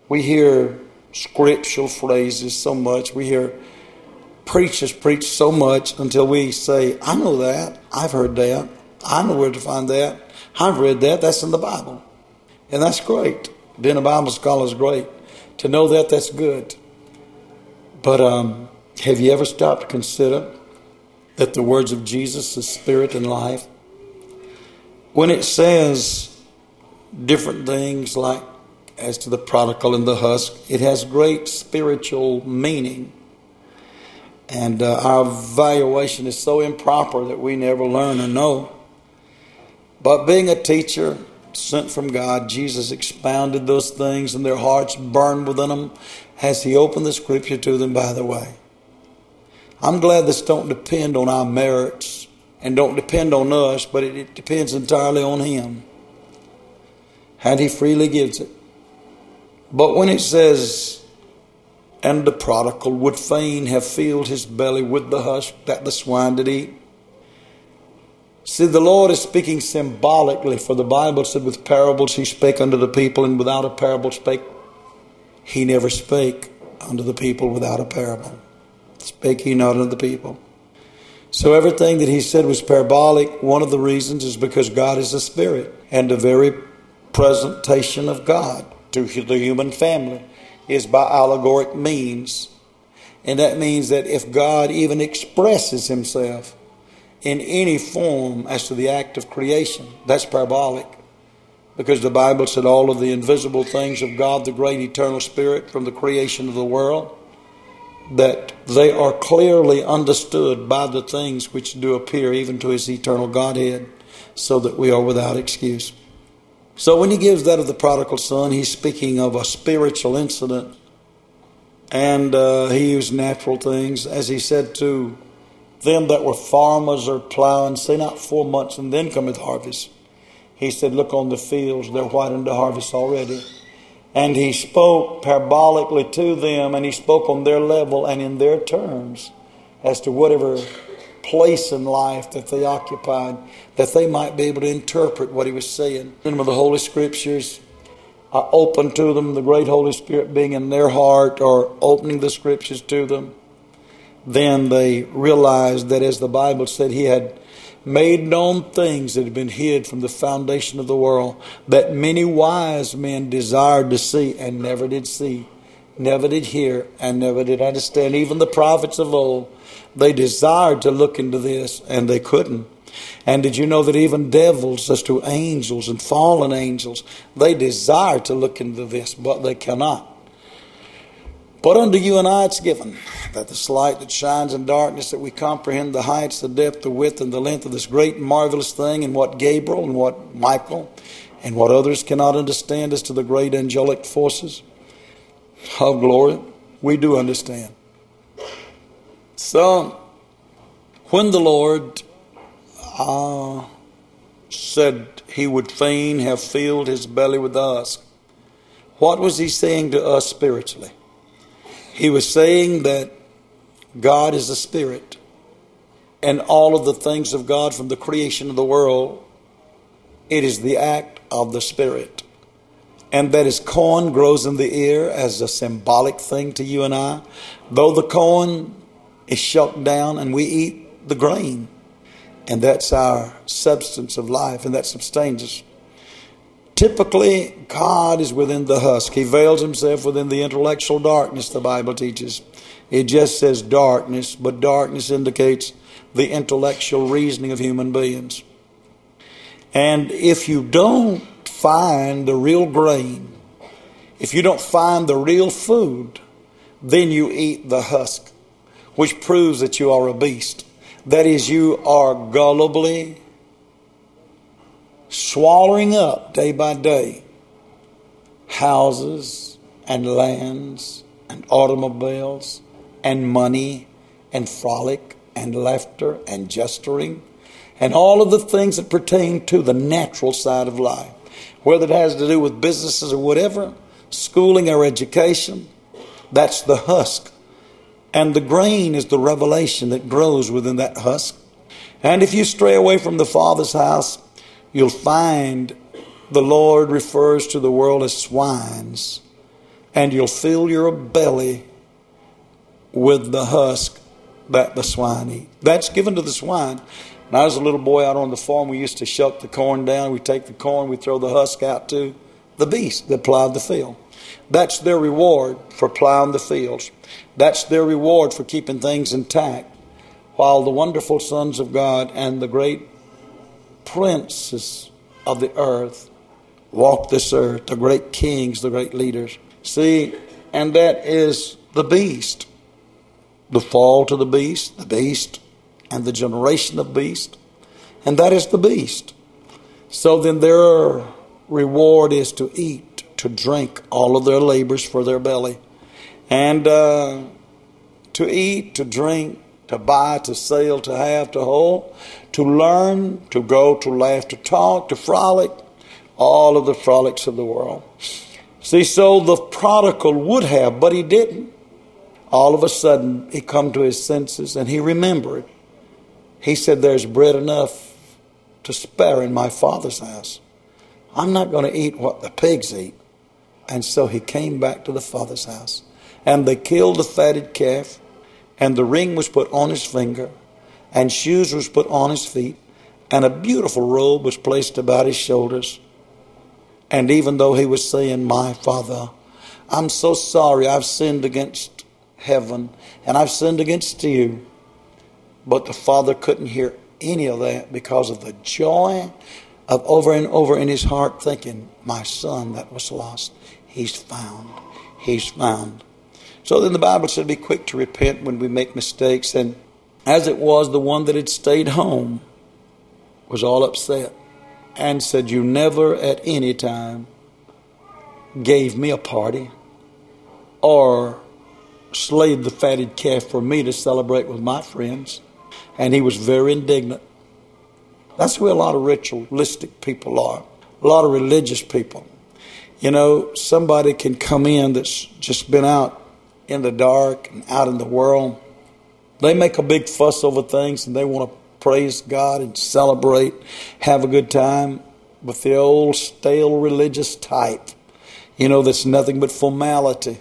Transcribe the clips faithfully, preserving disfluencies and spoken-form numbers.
We hear scriptural phrases so much. We hear preachers preach so much until we say, I know that. I've heard that. I know where to find that. I've read that. That's in the Bible. And that's great. Being a Bible scholar is great. To know that, that's good. But um, have you ever stopped to consider that the words of Jesus is spirit and life? When it says different things like as to the prodigal and the husk, it has great spiritual meaning. And uh, our valuation is so improper that we never learn or know. But being a teacher sent from God, Jesus expounded those things, and their hearts burned within them as he opened the scripture to them by the way. I'm glad this don't depend on our merits and don't depend on us, but it, it depends entirely on him. And he freely gives it. But when it says, and the prodigal would fain have filled his belly with the husk that the swine did eat. See, the Lord is speaking symbolically, for the Bible said with parables he spake unto the people, and without a parable spake. He never spake unto the people without a parable. Spake he not unto the people. So everything that he said was parabolic. One of the reasons is because God is a spirit, and the very presentation of God to the human family is by allegoric means. And that means that if God even expresses himself in any form as to the act of creation, that's parabolic. Because the Bible said all of the invisible things of God, the great eternal spirit from the creation of the world, that they are clearly understood by the things which do appear even to his eternal Godhead, so that we are without excuse. So when he gives that of the prodigal son, he's speaking of a spiritual incident. And uh, he used natural things. As he said to them that were farmers or plowing, say not four months and then cometh harvest. He said, look on the fields, they're white unto harvest already. And he spoke parabolically to them, and he spoke on their level and in their terms as to whatever place in life that they occupied, that they might be able to interpret what he was saying. And when the Holy Scriptures are open to them, the great Holy Spirit being in their heart or opening the Scriptures to them, then they realized that, as the Bible said, he had made known things that had been hid from the foundation of the world, that many wise men desired to see and never did see, never did hear, and never did understand. Even the prophets of old, they desired to look into this, and they couldn't. And did you know that even devils, as to angels and fallen angels, they desire to look into this, but they cannot. But unto you and I it's given, that this light that shines in darkness, that we comprehend the heights, the depth, the width, and the length of this great and marvelous thing, and what Gabriel and what Michael and what others cannot understand as to the great angelic forces of glory, we do understand. So, when the Lord uh, said he would fain have filled his belly with us, what was he saying to us spiritually? He was saying that God is a spirit, and all of the things of God from the creation of the world, it is the act of the Spirit. And that as corn grows in the ear as a symbolic thing to you and I, though the corn is shucked down and we eat the grain, and that's our substance of life, and that sustains us. Typically, God is within the husk. He veils himself within the intellectual darkness, the Bible teaches. It just says darkness, but darkness indicates the intellectual reasoning of human beings. And if you don't find the real grain, if you don't find the real food, then you eat the husk, which proves that you are a beast. That is, you are gullibly swallowing up day by day houses and lands and automobiles and money and frolic and laughter and jestering and all of the things that pertain to the natural side of life, whether it has to do with businesses or whatever, schooling or education. That's the husk. And the grain is the revelation that grows within that husk. And if you stray away from the Father's house, you'll find the Lord refers to the world as swines. and you'll fill your belly with the husk that the swine eat. That's given to the swine. When I was a little boy out on the farm, we used to shuck the corn down. We take the corn, we throw the husk out to the beast that plowed the field. That's their reward for plowing the fields. That's their reward for keeping things intact. While the wonderful sons of God and the great princes of the earth walk this earth, the great kings, the great leaders. See, and that is the beast. The fall to the beast, the beast, and the generation of beast. And that is the beast. So then their reward is to eat, to drink all of their labors for their belly. And uh, to eat, to drink, to buy, to sell, to have, to hold, to learn, to go, to laugh, to talk, to frolic, all of the frolics of the world. See, so the prodigal would have, but he didn't. All of a sudden, he come to his senses and he remembered. He said, there's bread enough to spare in my Father's house. I'm not going to eat what the pigs eat. And so he came back to the Father's house. And they killed the fatted calf. And the ring was put on his finger. And shoes was put on his feet. And a beautiful robe was placed about his shoulders. And even though he was saying, my Father, I'm so sorry, I've sinned against heaven, and I've sinned against you. But the Father couldn't hear any of that because of the joy of over and over in his heart thinking, my son that was lost, he's found. He's found. So then the Bible said, be quick to repent when we make mistakes. And as it was, the one that had stayed home was all upset and said, you never at any time gave me a party or slayed the fatted calf for me to celebrate with my friends. And he was very indignant. That's where a lot of ritualistic people are. A lot of religious people. You know, somebody can come in that's just been out in the dark and out in the world. They make a big fuss over things and they want to praise God and celebrate, have a good time. With the old stale religious type, you know, that's nothing but formality.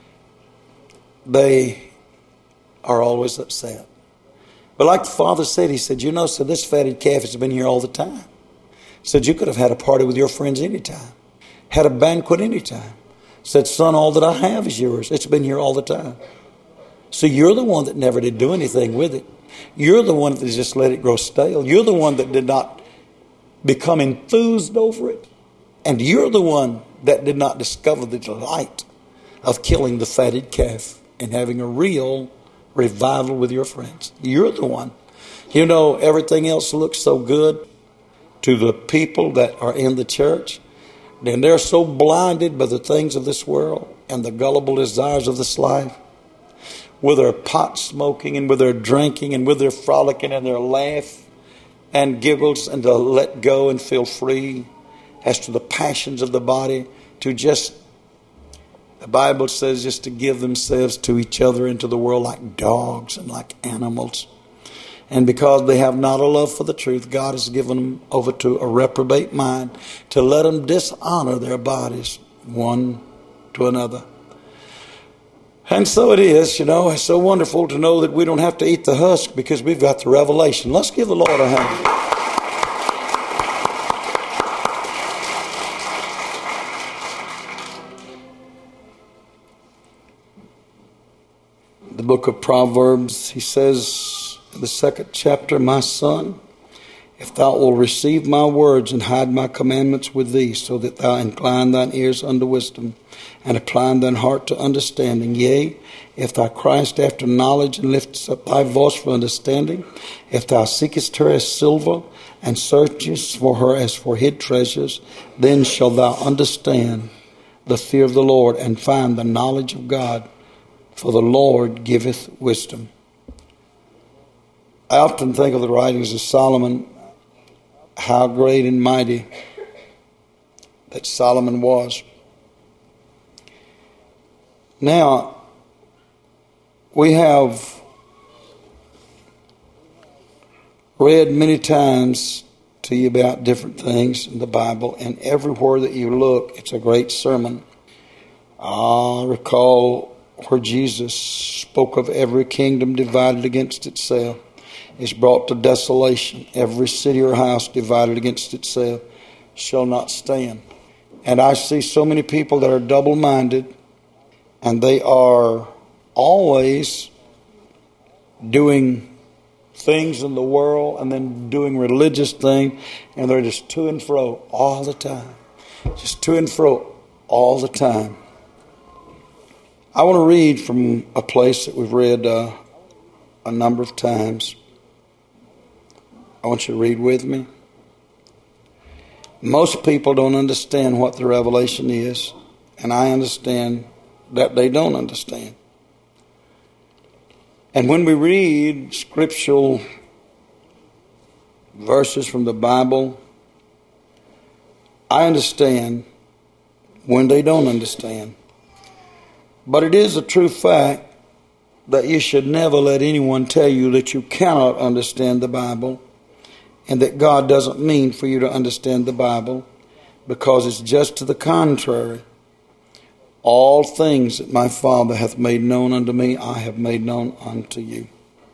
They are always upset. But like the Father said, he said, you know, so this fatted calf has been here all the time. He said, you could have had a party with your friends anytime. Had a banquet anytime. Said, son, all that I have is yours. It's been here all the time. So you're the one that never did do anything with it. You're the one that just let it grow stale. You're the one that did not become enthused over it. And you're the one that did not discover the delight of killing the fatted calf and having a real revival with your friends. You're the one. You know, everything else looks so good to the people that are in the church. And they're so blinded by the things of this world and the gullible desires of this life. With their pot smoking and with their drinking and with their frolicking and their laugh and giggles and to let go and feel free as to the passions of the body, to just, the Bible says, just to give themselves to each other and to the world like dogs and like animals. And because they have not a love for the truth, God has given them over to a reprobate mind to let them dishonor their bodies one to another. And so it is, you know, it's so wonderful to know that we don't have to eat the husk because we've got the revelation. Let's give the Lord a hand. The book of Proverbs, he says in the second chapter, my son, if thou wilt receive my words and hide my commandments with thee, so that thou incline thine ears unto wisdom, and apply thine heart to understanding. Yea, if thou criest after knowledge and liftest up thy voice for understanding, if thou seekest her as silver and searchest for her as for hid treasures, then shalt thou understand the fear of the Lord and find the knowledge of God, for the Lord giveth wisdom. I often think of the writings of Solomon, how great and mighty that Solomon was. Now, we have read many times to you about different things in the Bible, and everywhere that you look, it's a great sermon. I recall where Jesus spoke of every kingdom divided against itself is brought to desolation. Every city or house divided against itself shall not stand. And I see so many people that are double-minded, and they are always doing things in the world and then doing religious things, and they're just to and fro all the time. Just to and fro all the time. I want to read from a place that we've read uh, a number of times. I want you to read with me. Most people don't understand what the revelation is, and I understand that they don't understand. And when we read scriptural verses from the Bible, I understand when they don't understand. But it is a true fact that you should never let anyone tell you that you cannot understand the Bible, and that God doesn't mean for you to understand the Bible, because it's just to the contrary. All things that my Father hath made known unto me, I have made known unto you.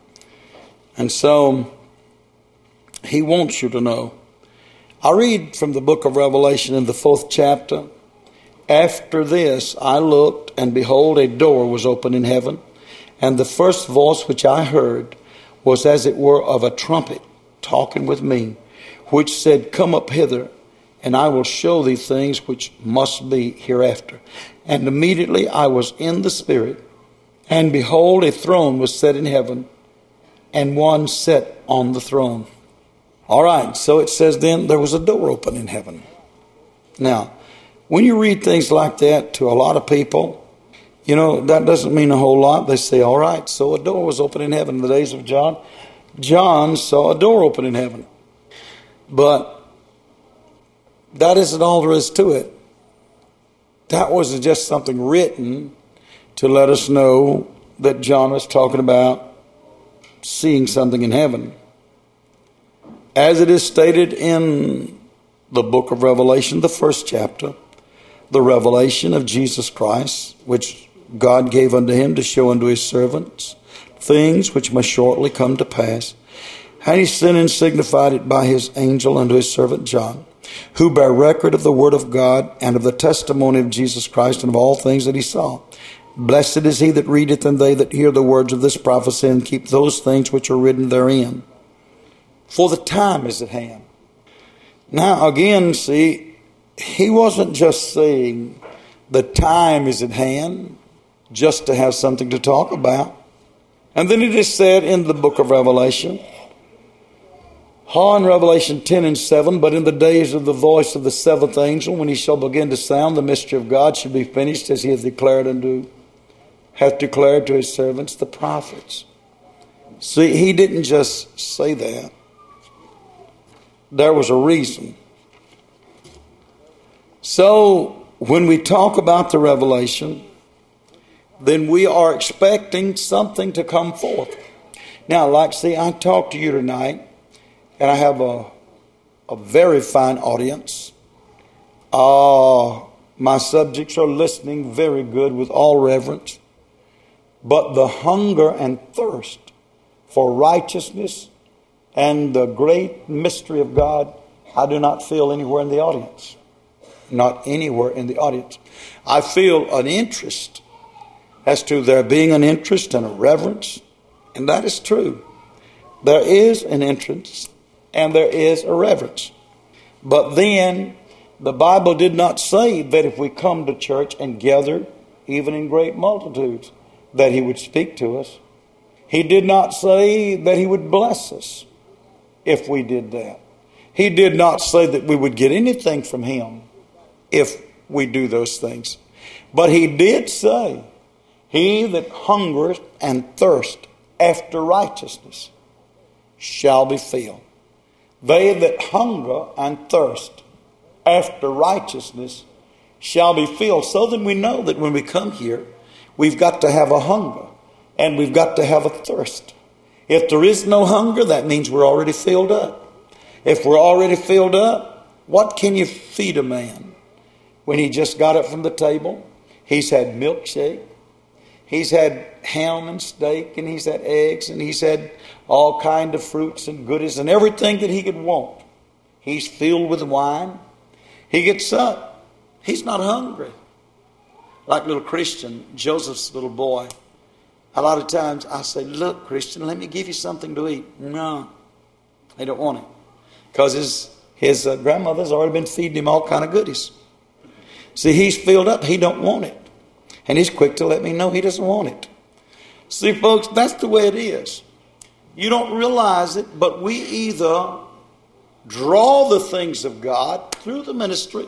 And so, He wants you to know. I read from the book of Revelation in the fourth chapter. After this I looked, and behold, a door was open in heaven. And the first voice which I heard was as it were of a trumpet, talking with me, which said, Come up hither, and I will show thee things which must be hereafter. And immediately I was in the Spirit, and behold, a throne was set in heaven, and one sat on the throne. All right, so it says then there was a door open in heaven. Now, when you read things like that to a lot of people, you know, that doesn't mean a whole lot. They say, all right, so a door was open in heaven in the days of John. John saw a door open in heaven. But that isn't all there is to it. That was just something written to let us know that John was talking about seeing something in heaven. As it is stated in the book of Revelation, the first chapter, the revelation of Jesus Christ, which God gave unto him to show unto his servants things which must shortly come to pass. And he sent and signified it by his angel unto his servant John, who bare record of the word of God and of the testimony of Jesus Christ and of all things that he saw. Blessed is he that readeth, and they that hear the words of this prophecy, and keep those things which are written therein. For the time is at hand. Now again, see, he wasn't just saying the time is at hand just to have something to talk about. And then it is said in the book of Revelation, Ha, in Revelation ten and seven, but in the days of the voice of the seventh angel, when he shall begin to sound, the mystery of God should be finished, as he hath declared unto, hath declared to his servants, the prophets. See, he didn't just say that. There was a reason. So, when we talk about the revelation, then we are expecting something to come forth. Now, like, see, I talked to you tonight, and I have a, a very fine audience. Uh, my subjects are listening very good with all reverence. But the hunger and thirst for righteousness and the great mystery of God, I do not feel anywhere in the audience. Not anywhere in the audience. I feel an interest as to there being an interest and a reverence, and that is true. There is an interest and there is a reverence. But then the Bible did not say that if we come to church and gather, even in great multitudes, that he would speak to us. He did not say that he would bless us if we did that. He did not say that we would get anything from him if we do those things. But he did say, he that hungereth and thirst after righteousness shall be filled. They that hunger and thirst after righteousness shall be filled. So then we know that when we come here, we've got to have a hunger and we've got to have a thirst. If there is no hunger, that means we're already filled up. If we're already filled up, what can you feed a man when he just got up from the table? He's had milkshake. He's had ham and steak, and he's had eggs, and he's had all kind of fruits and goodies and everything that he could want. He's filled with wine. He gets up. He's not hungry. Like little Christian, Joseph's little boy. A lot of times I say, look, Christian, let me give you something to eat. No, they don't want it. Because his, his uh, grandmother's already been feeding him all kind of goodies. See, he's filled up. He don't want it. And he's quick to let me know he doesn't want it. See, folks, that's the way it is. You don't realize it, but we either draw the things of God through the ministry,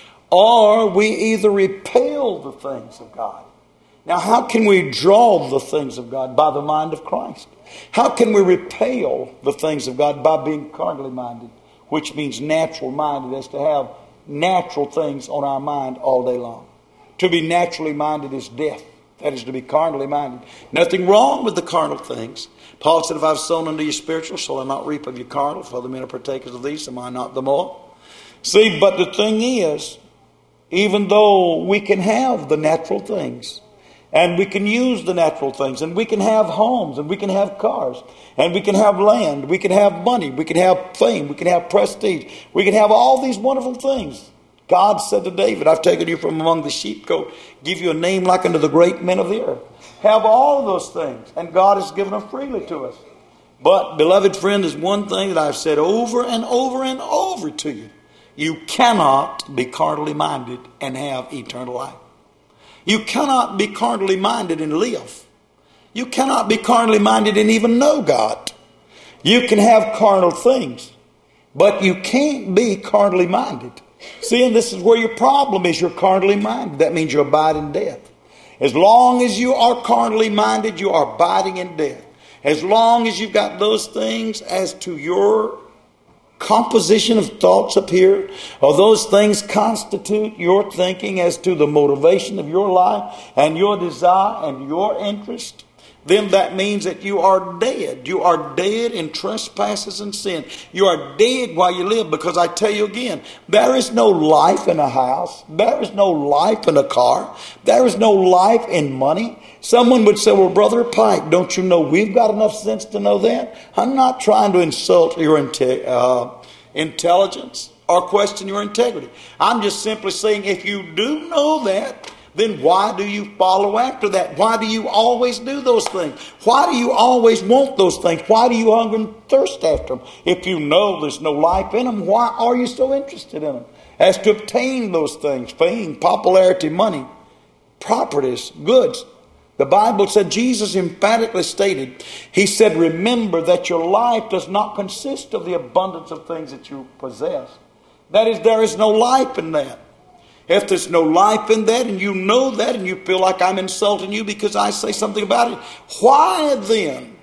or we either repel the things of God. Now, how can we draw the things of God? By the mind of Christ. How can we repel the things of God? By being carnally minded, which means natural minded, as to have natural things on our mind all day long. To be naturally minded is death. That is to be carnally minded. Nothing wrong with the carnal things. Paul said, if I've sown unto you spiritual, shall I not reap of you carnal? For the men are partakers of these, am I not the more? See, but the thing is, even though we can have the natural things, and we can use the natural things, and we can have homes, and we can have cars, and we can have land, we can have money, we can have fame, we can have prestige, we can have all these wonderful things. God said to David, I've taken you from among the sheep, go give you a name like unto the great men of the earth. Have all of those things, and God has given them freely to us. But, beloved friend, there's one thing that I've said over and over and over to you. You cannot be carnally minded and have eternal life. You cannot be carnally minded and live. You cannot be carnally minded and even know God. You can have carnal things, but you can't be carnally minded. See, and this is where your problem is. You're carnally minded. That means you abide in death. As long as you are carnally minded, you are abiding in death. As long as you've got those things as to your composition of thoughts up here, or those things constitute your thinking as to the motivation of your life and your desire and your interest, then that means that you are dead. You are dead in trespasses and sin. You are dead while you live, because I tell you again, there is no life in a house. There is no life in a car. There is no life in money. Someone would say, well, Brother Pike, don't you know we've got enough sense to know that? I'm not trying to insult your inte- uh, intelligence or question your integrity. I'm just simply saying, if you do know that, then why do you follow after that? Why do you always do those things? Why do you always want those things? Why do you hunger and thirst after them? If you know there's no life in them, why are you so interested in them? As to obtain those things, fame, popularity, money, properties, goods. The Bible said, Jesus emphatically stated, he said, remember that your life does not consist of the abundance of things that you possess. That is, there is no life in that. If there's no life in that, and you know that, and you feel like I'm insulting you because I say something about it, why then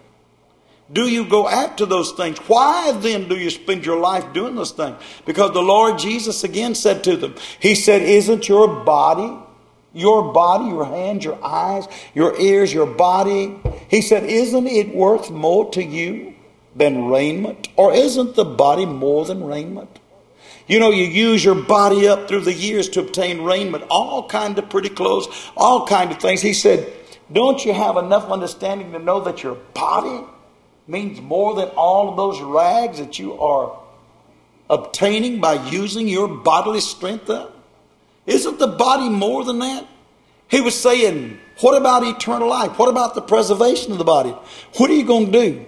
do you go after those things? Why then do you spend your life doing those things? Because the Lord Jesus again said to them, he said, isn't your body, your body, your hands, your eyes, your ears, your body, he said, isn't it worth more to you than raiment? Or isn't the body more than raiment? You know, you use your body up through the years to obtain raiment, all kind of pretty clothes, all kind of things. He said, don't you have enough understanding to know that your body means more than all of those rags that you are obtaining by using your bodily strength up? Isn't the body more than that? He was saying, what about eternal life? What about the preservation of the body? What are you going to do?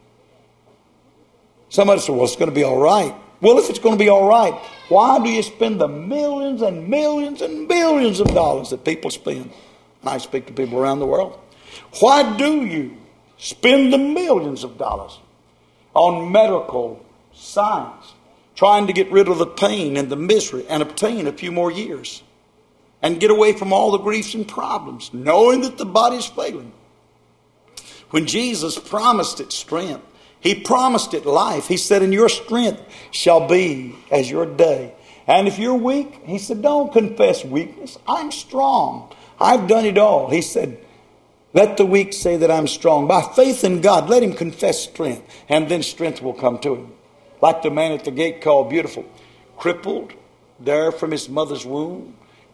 Somebody said, well, it's going to be all right. Well, if it's going to be all right, why do you spend the millions and millions and billions of dollars that people spend? And I speak to people around the world. Why do you spend the millions of dollars on medical science, trying to get rid of the pain and the misery and obtain a few more years and get away from all the griefs and problems, knowing that the body is failing? When Jesus promised it strength, he promised it life. He said, and your strength shall be as your day. And if you're weak, he said, don't confess weakness. I'm strong. I've done it all. He said, let the weak say that I'm strong. By faith in God, let him confess strength, and then strength will come to him. Like the man at the gate called Beautiful, crippled there from his mother's womb,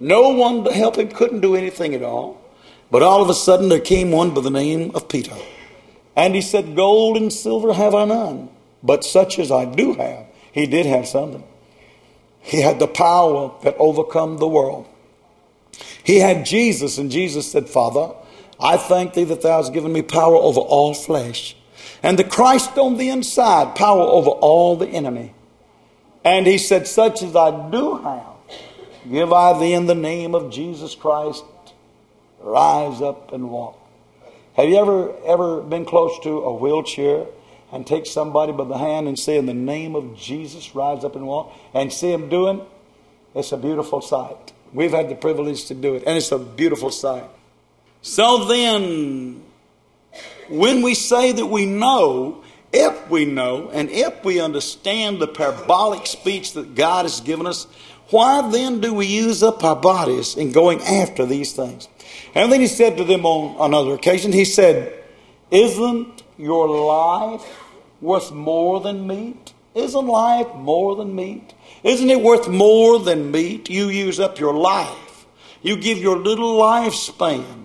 No one to help him, couldn't do anything at all. But all of a sudden there came one by the name of Peter. And he said, gold and silver have I none, but such as I do have. He did have something. He had the power that overcome the world. He had Jesus, and Jesus said, Father, I thank thee that thou hast given me power over all flesh. And the Christ on the inside, power over all the enemy. And he said, such as I do have, give I thee in the name of Jesus Christ. Rise up and walk. Have you ever, ever been close to a wheelchair and take somebody by the hand and say, in the name of Jesus, rise up and walk, and see him doing? It's a beautiful sight. We've had the privilege to do it, and it's a beautiful sight. So then, when we say that we know, if we know, and if we understand the parabolic speech that God has given us, why then do we use up our bodies in going after these things? And then he said to them on another occasion, he said, isn't your life worth more than meat? Isn't life more than meat? Isn't it worth more than meat? You use up your life. You give your little lifespan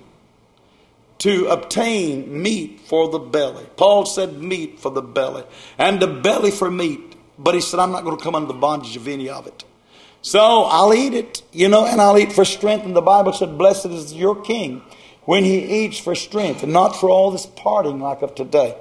to obtain meat for the belly. Paul said meat for the belly, and the belly for meat. But he said, I'm not going to come under the bondage of any of it. So I'll eat it, you know, and I'll eat for strength. And the Bible said, blessed is your king when he eats for strength and not for all this partying like of today.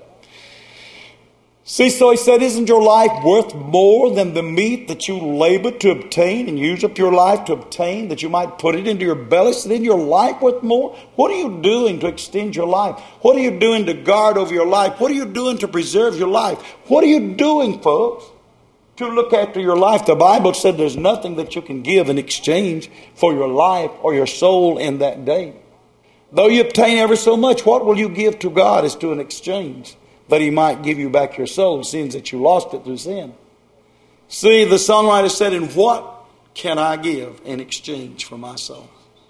See, so he said, isn't your life worth more than the meat that you labor to obtain and use up your life to obtain, that you might put it into your belly? So isn't your life worth more? What are you doing to extend your life? What are you doing to guard over your life? What are you doing to preserve your life? What are you doing, folks, to look after your life? The Bible said there's nothing that you can give in exchange for your life or your soul in that day. Though you obtain ever so much, what will you give to God as to an exchange? That he might give you back your soul, seeing that you lost it through sin. See, the songwriter said, and what can I give in exchange for my soul?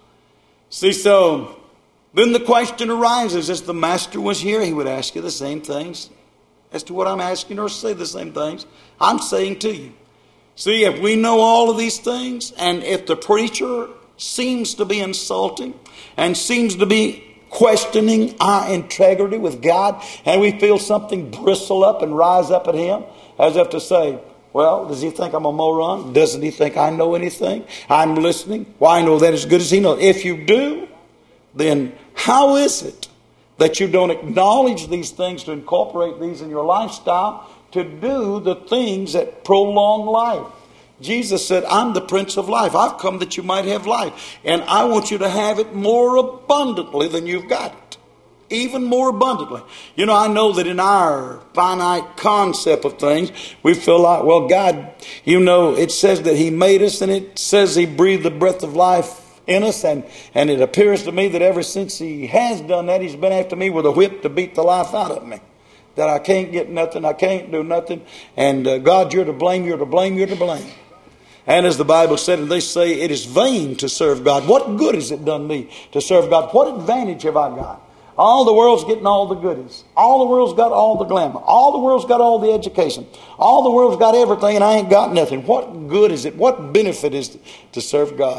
See, so then the question arises, as the master was here, he would ask you the same things as to what I'm asking, or say the same things I'm saying to you. See, if we know all of these things, and if the preacher seems to be insulting and seems to be questioning our integrity with God, and we feel something bristle up and rise up at him, as if to say, well, does he think I'm a moron? Doesn't he think I know anything? I'm listening. Well, I know that as good as he knows. If you do, then how is it that you don't acknowledge these things, to incorporate these in your lifestyle, to do the things that prolong life? Jesus said, I'm the Prince of Life. I've come that you might have life. And I want you to have it more abundantly than you've got it. Even more abundantly. You know, I know that in our finite concept of things, we feel like, well, God, you know, it says that he made us, and it says he breathed the breath of life in us. And, and it appears to me that ever since he has done that, he's been after me with a whip to beat the life out of me. That I can't get nothing, I can't do nothing. And uh, God, you're to blame, you're to blame, you're to blame. And as the Bible said, and they say, it is vain to serve God. What good has it done me to serve God? What advantage have I got? All the world's getting all the goodies. All the world's got all the glamour. All the world's got all the education. All the world's got everything, and I ain't got nothing. What good is it? What benefit is it to serve God?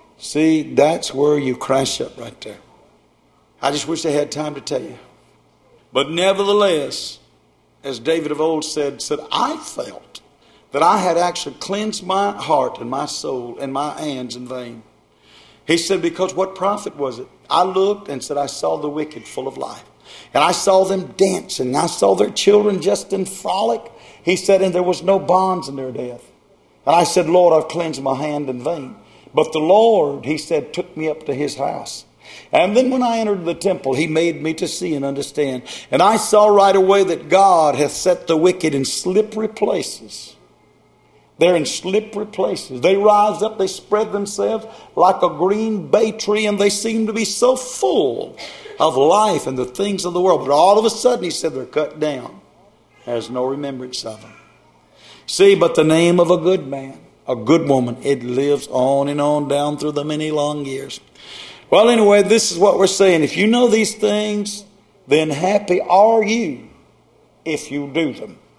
See, that's where you crash up right there. I just wish I had time to tell you. But nevertheless, as David of old said, said, I felt that I had actually cleansed my heart and my soul and my hands in vain. He said, because what profit was it? I looked and said, I saw the wicked full of life. And I saw them dancing. I saw their children just in frolic. He said, and there was no bonds in their death. And I said, Lord, I've cleansed my hand in vain. But the Lord, he said, took me up to his house. And then when I entered the temple, he made me to see and understand. And I saw right away that God hath set the wicked in slippery places. They're in slippery places. They rise up, they spread themselves like a green bay tree, and they seem to be so full of life and the things of the world. But all of a sudden, he said, they're cut down. There's no remembrance of them. See, but the name of a good man, a good woman, it lives on and on down through the many long years. Well, anyway, this is what we're saying. If you know these things, then happy are you if you do them.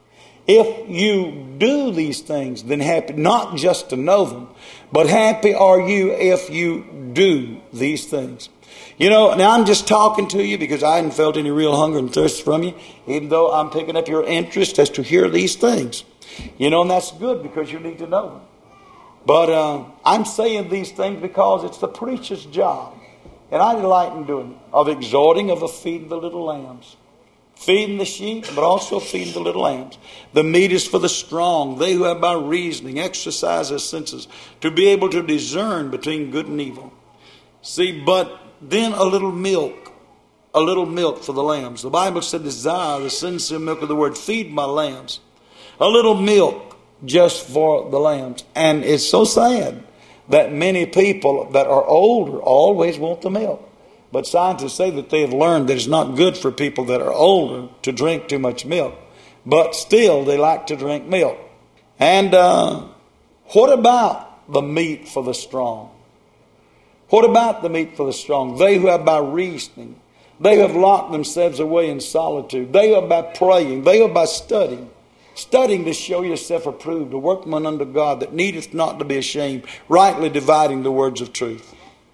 if you do these things, then happy, not just to know them, but happy are you if you do these things. You know, now I'm just talking to you because I hadn't felt any real hunger and thirst from you, even though I'm picking up your interest as to hear these things. You know, and that's good because you need to know them. But uh, I'm saying these things because it's the preacher's job. And I delight in doing it, of exhorting, of feeding the little lambs. Feeding the sheep, but also feeding the little lambs. The meat is for the strong, they who have by reasoning exercise their senses, to be able to discern between good and evil. See, but then a little milk, a little milk for the lambs. The Bible said, desire the sincere milk of the word, feed my lambs. A little milk just for the lambs. And it's so sad that many people that are older always want the milk. But scientists say that they have learned that it's not good for people that are older to drink too much milk. But still, they like to drink milk. And uh, what about the meat for the strong? What about the meat for the strong? They who have by reasoning, they who have locked themselves away in solitude, they who have by praying, they who have by studying, studying to show yourself approved, a workman unto God that needeth not to be ashamed, rightly dividing the words of truth.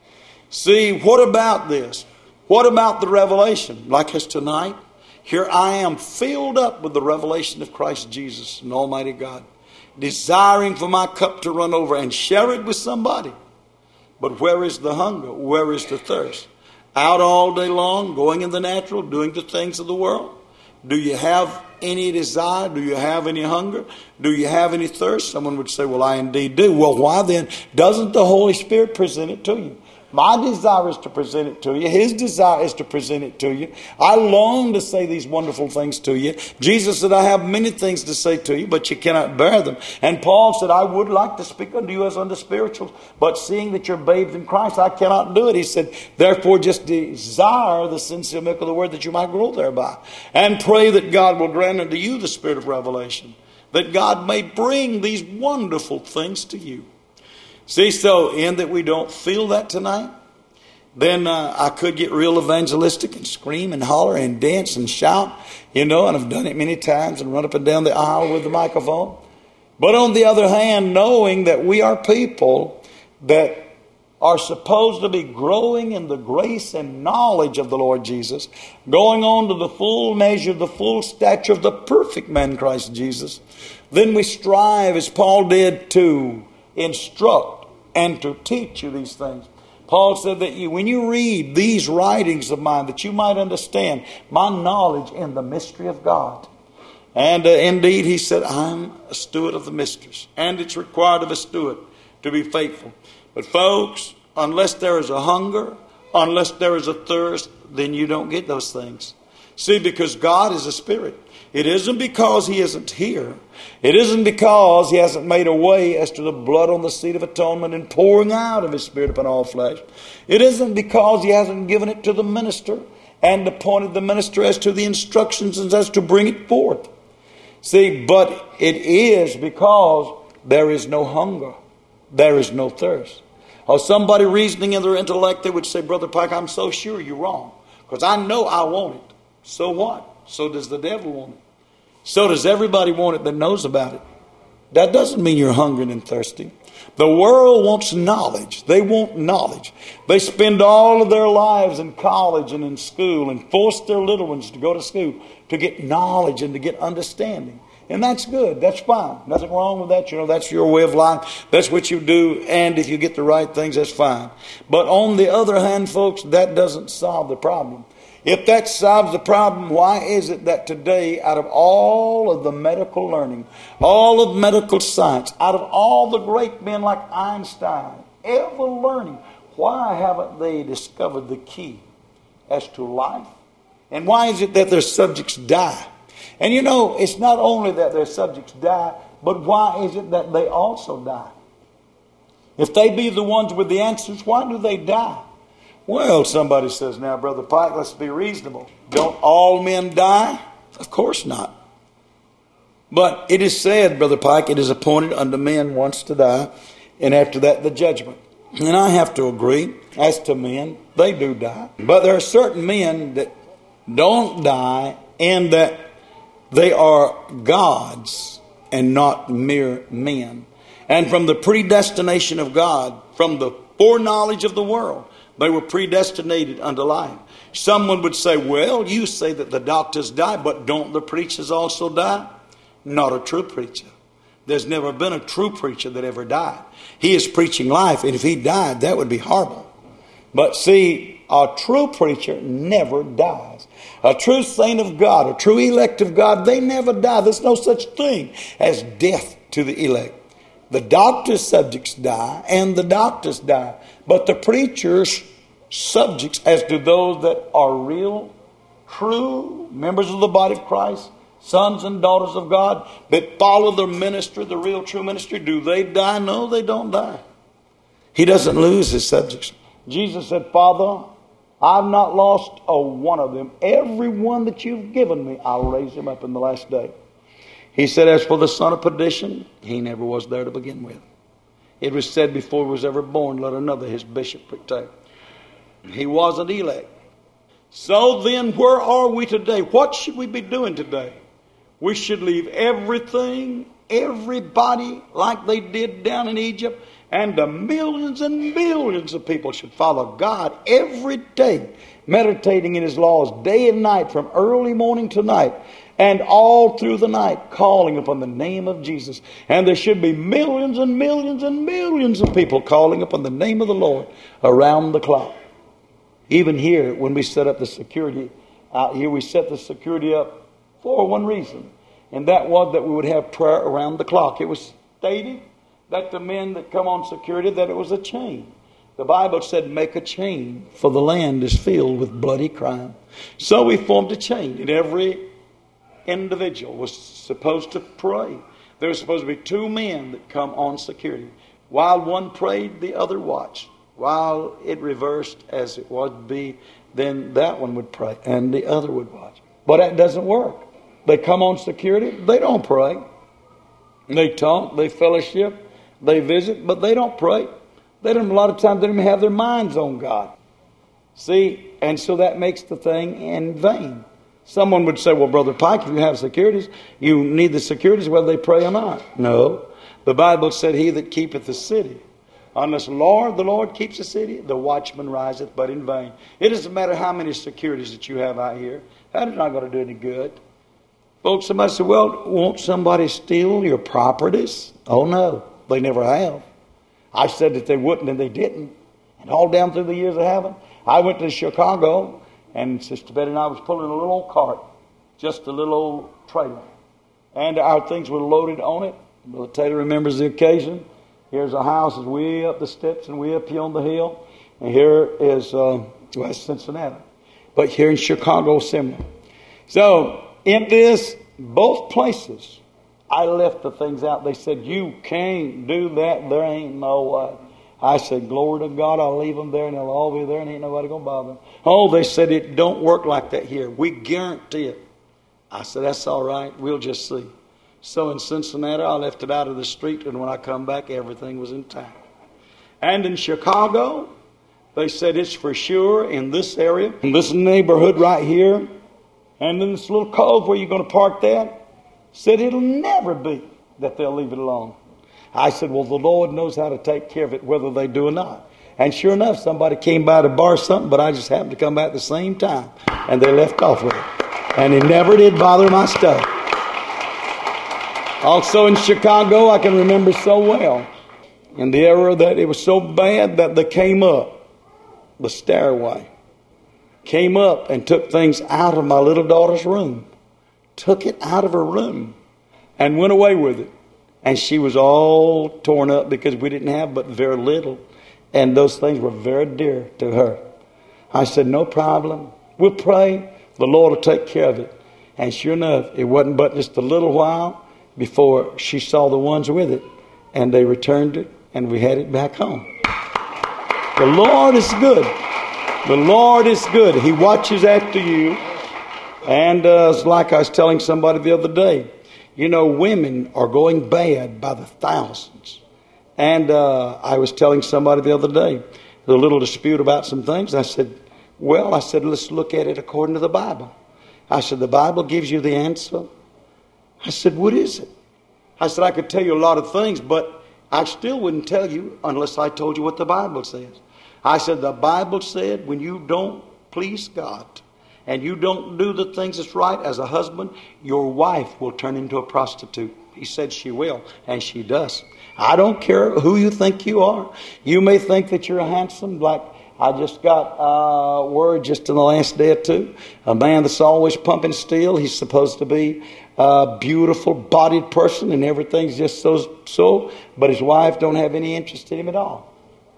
See, what about this? What about the revelation? Like as tonight, here I am filled up with the revelation of Christ Jesus and Almighty God, desiring for my cup to run over and share it with somebody. But where is the hunger? Where is the thirst? Out all day long, going in the natural, doing the things of the world? Do you have any desire? Do you have any hunger? Do you have any thirst? Someone would say, well, I indeed do. Well, why then doesn't the Holy Spirit present it to you? My desire is to present it to you. His desire is to present it to you. I long to say these wonderful things to you. Jesus said, I have many things to say to you, but you cannot bear them. And Paul said, I would like to speak unto you as unto spirituals, but seeing that you're babes in Christ, I cannot do it. He said, therefore just desire the sincere milk of the word that you might grow thereby. And pray that God will grant unto you the spirit of revelation, that God may bring these wonderful things to you. See, so in that we don't feel that tonight, then uh, I could get real evangelistic and scream and holler and dance and shout, you know, and I've done it many times and run up and down the aisle with the microphone. But on the other hand, knowing that we are people that are supposed to be growing in the grace and knowledge of the Lord Jesus, going on to the full measure, the full stature of the perfect man Christ Jesus, then we strive, as Paul did, to instruct and to teach you these things. Paul said that you, when you read these writings of mine, that you might understand my knowledge in the mystery of God. And uh, indeed, he said, I'm a steward of the mysteries. And it's required of a steward to be faithful. But folks, unless there is a hunger, unless there is a thirst, then you don't get those things. See, because God is a spirit. It isn't because he isn't here. It isn't because he hasn't made a way as to the blood on the seat of atonement and pouring out of his spirit upon all flesh. It isn't because he hasn't given it to the minister and appointed the minister as to the instructions and as to bring it forth. See, but it is because there is no hunger. There is no thirst. Or somebody reasoning in their intellect, they would say, Brother Pike, I'm so sure you're wrong. Because I know I want it. So what? So does the devil want it. So does everybody want it that knows about it. That doesn't mean you're hungry and thirsty. The world wants knowledge. They want knowledge. They spend all of their lives in college and in school and force their little ones to go to school to get knowledge and to get understanding. And that's good. That's fine. Nothing wrong with that. You know, that's your way of life. That's what you do. And if you get the right things, that's fine. But on the other hand, folks, that doesn't solve the problem. If that solves the problem, why is it that today, out of all of the medical learning, all of medical science, out of all the great men like Einstein, ever learning, why haven't they discovered the key as to life? And why is it that their subjects die? And you know, it's not only that their subjects die, but why is it that they also die? If they be the ones with the answers, why do they die? Well, somebody says, now, Brother Pike, let's be reasonable. Don't all men die? Of course not. But it is said, Brother Pike, it is appointed unto men once to die, and after that the judgment. And I have to agree, as to men, they do die. But there are certain men that don't die, and that They are gods and not mere men. And from the predestination of God, from the foreknowledge of the world, they were predestinated unto life. Someone would say, well, you say that the doctors die, but don't the preachers also die? Not a true preacher. There's never been a true preacher that ever died. He is preaching life, and if he died, that would be horrible. But see, a true preacher never dies. A true saint of God, a true elect of God, they never die. There's no such thing as death to the elect. The doctor's subjects die, and the doctors die. But the preacher's subjects, as do those that are real, true members of the body of Christ, sons and daughters of God, that follow the ministry, the real true ministry, do they die? No, they don't die. He doesn't lose his subjects. Jesus said, Father, I've not lost a one of them. Every one that you've given me, I'll raise him up in the last day. He said, as for the son of perdition, he never was there to begin with. It was said before he was ever born, let another his bishopric take. He wasn't elect. So then, where are we today? What should we be doing today? We should leave everything, everybody, like they did down in Egypt, and the millions and millions of people should follow God every day, meditating in his laws day and night, from early morning to night, and all through the night, calling upon the name of Jesus. And there should be millions and millions and millions of people calling upon the name of the Lord around the clock. Even here, when we set up the security out here, we set the security up for one reason, and that was that we would have prayer around the clock. It was stated that the men that come on security, that it was a chain. The Bible said, make a chain, for the land is filled with bloody crime. So we formed a chain, and every individual was supposed to pray. There was supposed to be two men that come on security. While one prayed, the other watched. While it reversed as it would be, then that one would pray and the other would watch. But that doesn't work. They come on security, they don't pray. They talk, they fellowship, they visit, but they don't pray. They don't, a lot of times they don't even have their minds on God. See, and so that makes the thing in vain. Someone would say, well, Brother Pike, if you have securities, you need the securities whether they pray or not. No. The Bible said, he that keepeth the city, unless Lord, the Lord keeps the city, the watchman riseth but in vain. It doesn't matter how many securities that you have out here. That is not going to do any good. Folks, somebody said, well, won't somebody steal your properties? Oh, no. They never have. I said that they wouldn't, and they didn't. And all down through the years of heaven, I went to Chicago, and Sister Betty and I was pulling a little old cart, just a little old trailer. And our things were loaded on it. Brother Taylor remembers the occasion. Here's a house is way up the steps and way up here on the hill. And here is uh, West Cincinnati. But here in Chicago, similar. So, in this, both places, I left the things out. They said, you can't do that. There ain't no way. I said, glory to God, I'll leave them there and they'll all be there and ain't nobody going to bother them. Oh, they said, it don't work like that here. We guarantee it. I said, that's all right. We'll just see. So in Cincinnati, I left it out of the street, and when I come back, everything was intact. And in Chicago, they said it's for sure in this area, in this neighborhood right here, and in this little cove where you're going to park that, said it'll never be that they'll leave it alone. I said, well, the Lord knows how to take care of it, whether they do or not. And sure enough, somebody came by to borrow something, but I just happened to come by at the same time, and they left off with it. And it never did bother my stuff. Also in Chicago, I can remember so well, in the era that it was so bad that they came up the stairway, came up and took things out of my little daughter's room, took it out of her room and went away with it. And she was all torn up because we didn't have but very little. And those things were very dear to her. I said, no problem. We'll pray. The Lord will take care of it. And sure enough, it wasn't but just a little while before she saw the ones with it. And they returned it. And we had it back home. The Lord is good. The Lord is good. He watches after you. And uh, it's like I was telling somebody the other day. You know, women are going bad by the thousands. And uh, I was telling somebody the other day, a little dispute about some things. I said, well, I said, let's look at it according to the Bible. I said, the Bible gives you the answer I said, what is it? I said, I could tell you a lot of things, but I still wouldn't tell you unless I told you what the Bible says. I said, the Bible said when you don't please God and you don't do the things that's right as a husband, your wife will turn into a prostitute. He said she will, and she does. I don't care who you think you are. You may think that you're handsome, like I just got uh, word just in the last day or two. A man that's always pumping steel, he's supposed to be a beautiful bodied person and everything's just so, so, but his wife don't have any interest in him at all.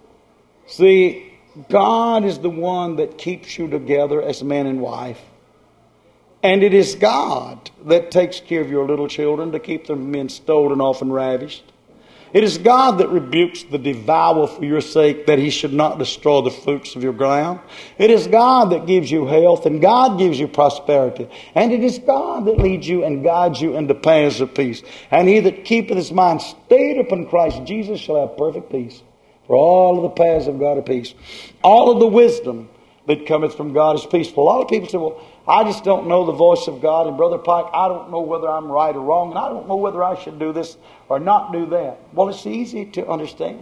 See, God is the one that keeps you together as man and wife. And it is God that takes care of your little children to keep them from being stolen off and ravished. It is God that rebukes the devourer for your sake, that he should not destroy the fruits of your ground. It is God that gives you health, and God gives you prosperity. And it is God that leads you and guides you into paths of peace. And he that keepeth his mind stayed upon Christ Jesus shall have perfect peace. For all of the paths of God are peace. All of the wisdom that cometh from God is peaceful. A lot of people say, well, I just don't know the voice of God. And Brother Pike, I don't know whether I'm right or wrong. And I don't know whether I should do this or not do that. Well, it's easy to understand.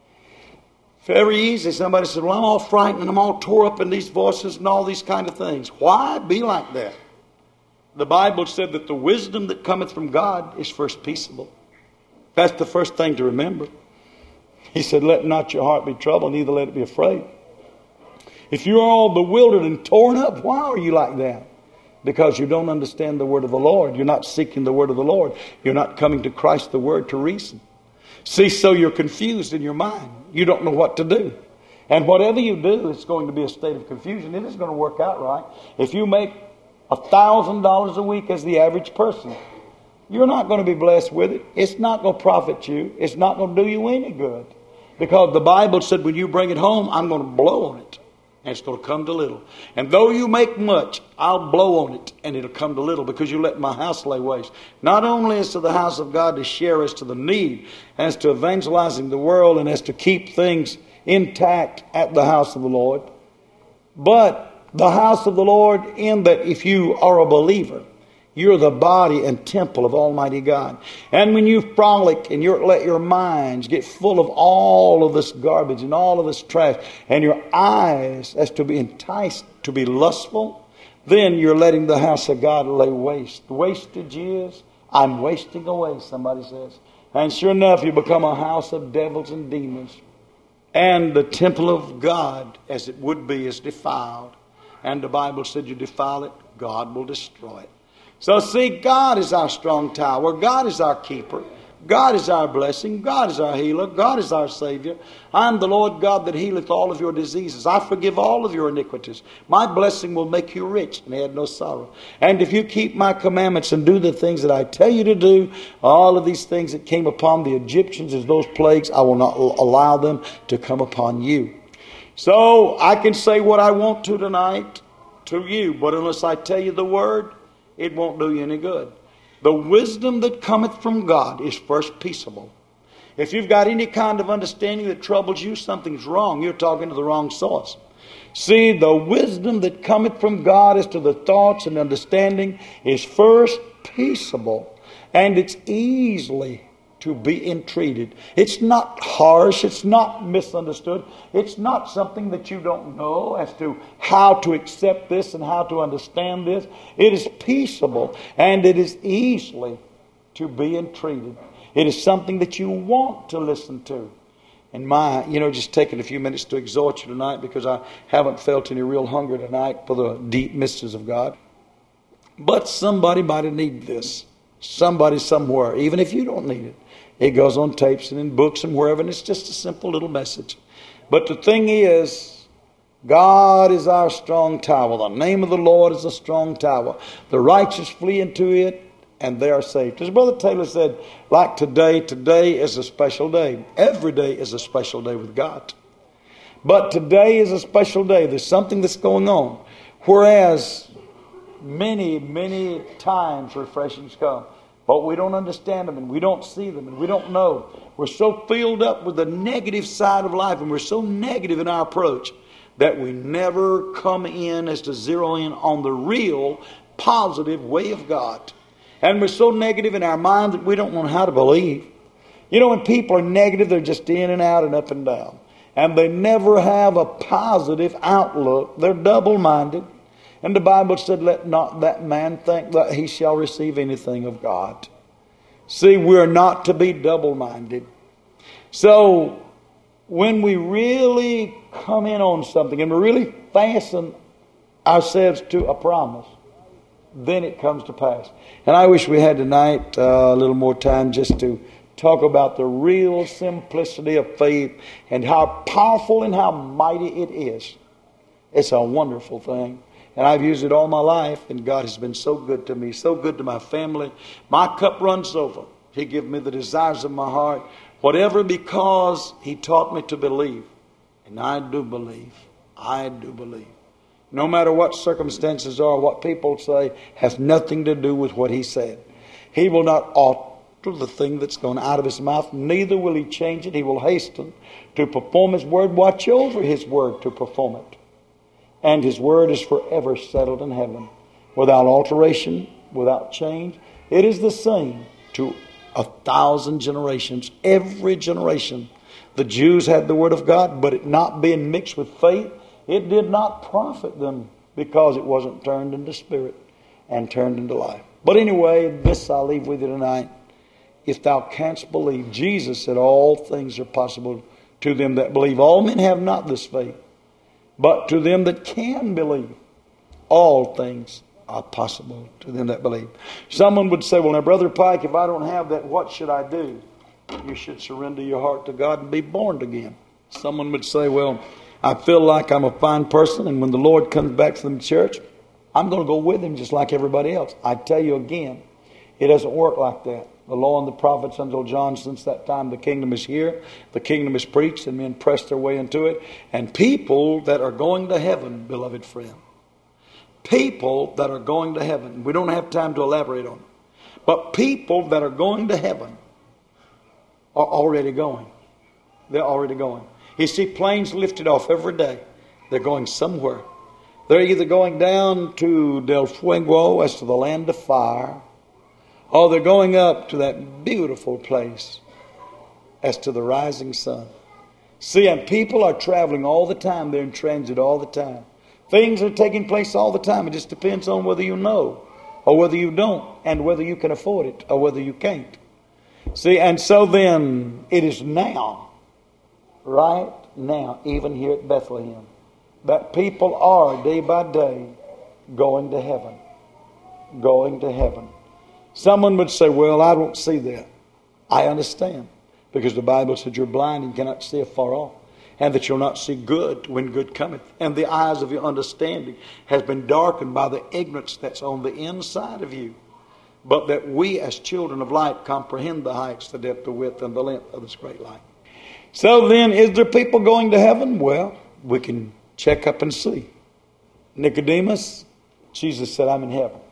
Very easy. Somebody said, well, I'm all frightened and I'm all tore up in these voices and all these kind of things. Why be like that? The Bible said that the wisdom that cometh from God is first peaceable. That's the first thing to remember. He said, let not your heart be troubled, neither let it be afraid. If you're all bewildered and torn up, why are you like that? Because you don't understand the word of the Lord. You're not seeking the word of the Lord. You're not coming to Christ the word to reason. See, so you're confused in your mind. You don't know what to do. And whatever you do, it's going to be a state of confusion. It isn't going to work out right. If you make a thousand dollars a week as the average person, you're not going to be blessed with it. It's not going to profit you. It's not going to do you any good. Because the Bible said when you bring it home, I'm going to blow on it. And it's going to come to little. And though you make much, I'll blow on it and it'll come to little because you let my house lay waste. Not only as to the house of God to share as to the need, as to evangelizing the world and as to keep things intact at the house of the Lord, but the house of the Lord in that if you are a believer, you're the body and temple of Almighty God. And when you frolic and you let your minds get full of all of this garbage and all of this trash, and your eyes as to be enticed to be lustful, then you're letting the house of God lay waste. Wastage is, I'm wasting away, somebody says. And sure enough, you become a house of devils and demons. And the temple of God, as it would be, is defiled. And the Bible said you defile it, God will destroy it. So see, God is our strong tower. God is our keeper. God is our blessing. God is our healer. God is our Savior. I am the Lord God that healeth all of your diseases. I forgive all of your iniquities. My blessing will make you rich and add no sorrow. And if you keep my commandments and do the things that I tell you to do, all of these things that came upon the Egyptians as those plagues, I will not allow them to come upon you. So I can say what I want to tonight to you, but unless I tell you the word, it won't do you any good. The wisdom that cometh from God is first peaceable. If you've got any kind of understanding that troubles you, something's wrong. You're talking to the wrong source. See, the wisdom that cometh from God as to the thoughts and understanding is first peaceable. And it's easily to be entreated. It's not harsh. It's not misunderstood. It's not something that you don't know as to how to accept this and how to understand this. It is peaceable and it is easily to be entreated. It is something that you want to listen to. And my, you know, just taking a few minutes to exhort you tonight because I haven't felt any real hunger tonight for the deep mysteries of God. But somebody might need this. Somebody somewhere, even if you don't need it. It goes on tapes and in books and wherever, and it's just a simple little message. But the thing is, God is our strong tower. The name of the Lord is a strong tower. The righteous flee into it, and they are saved. As Brother Taylor said, like today, today is a special day. Every day is a special day with God. But today is a special day. There's something that's going on. Whereas many, many times refreshings come. But we don't understand them and we don't see them and we don't know. We're so filled up with the negative side of life and we're so negative in our approach that we never come in as to zero in on the real positive way of God. And we're so negative in our mind that we don't know how to believe. You know, when people are negative, they're just in and out and up and down. And they never have a positive outlook. They're double-minded. And the Bible said, let not that man think that he shall receive anything of God. See, we're not to be double-minded. So, when we really come in on something and we really fasten ourselves to a promise, then it comes to pass. And I wish we had tonight uh, a little more time just to talk about the real simplicity of faith and how powerful and how mighty it is. It's a wonderful thing. And I've used it all my life, and God has been so good to me, so good to my family. My cup runs over. He gave me the desires of my heart. Whatever, because He taught me to believe. And I do believe. I do believe. No matter what circumstances are, what people say, has nothing to do with what He said. He will not alter the thing that's gone out of His mouth. Neither will He change it. He will hasten to perform His word. Watch over His word to perform it. And His word is forever settled in heaven. Without alteration, without change. It is the same to a thousand generations. Every generation. The Jews had the word of God, but it not being mixed with faith, it did not profit them because it wasn't turned into spirit and turned into life. But anyway, this I'll leave with you tonight. If thou canst believe, Jesus said all things are possible to them that believe. All men have not this faith. But to them that can believe, all things are possible to them that believe. Someone would say, well, now, Brother Pike, if I don't have that, what should I do? You should surrender your heart to God and be born again. Someone would say, well, I feel like I'm a fine person, and when the Lord comes back from the church, I'm going to go with Him just like everybody else. I tell you again, it doesn't work like that. The law and the prophets until John, since that time the kingdom is here. The kingdom is preached and men press their way into it. And people that are going to heaven, beloved friend, people that are going to heaven, we don't have time to elaborate on it, but people that are going to heaven are already going. They're already going. You see planes lifted off every day. They're going somewhere. They're either going down to Del Fuego as to the land of fire, or they're going up to that beautiful place as to the rising sun. See, and people are traveling all the time. They're in transit all the time. Things are taking place all the time. It just depends on whether you know or whether you don't, and whether you can afford it or whether you can't. See, and so then it is now, right now, even here at Bethlehem, that people are day by day going to heaven. Going to heaven. Someone would say, well, I don't see that. I understand. Because the Bible said you're blind and cannot see afar off. And that you'll not see good when good cometh. And the eyes of your understanding has been darkened by the ignorance that's on the inside of you. But that we as children of light comprehend the heights, the depth, the width, and the length of this great light. So then, is there people going to heaven? Well, we can check up and see. Nicodemus, Jesus said, I'm in heaven.